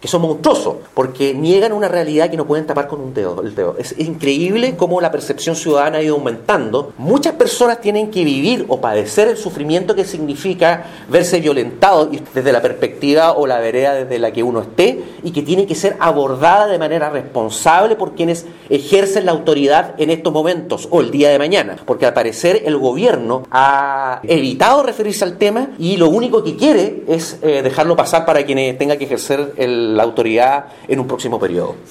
Eso es monstruoso, porque niegan una realidad que no pueden tapar con un dedo. Es increíble cómo la percepción ciudadana ha ido aumentando. Muchas personas tienen que vivir o padecer el sufrimiento que significa verse violentado desde la perspectiva o la vereda desde la que uno esté, y que tiene que ser abordada de manera responsable por quienes ejercen la autoridad en estos momentos o el día de mañana, porque al parecer el gobierno ha evitado referirse al tema y lo único que quiere es dejarlo pasar para quienes tengan que ejercer la autoridad en un próximo periodo.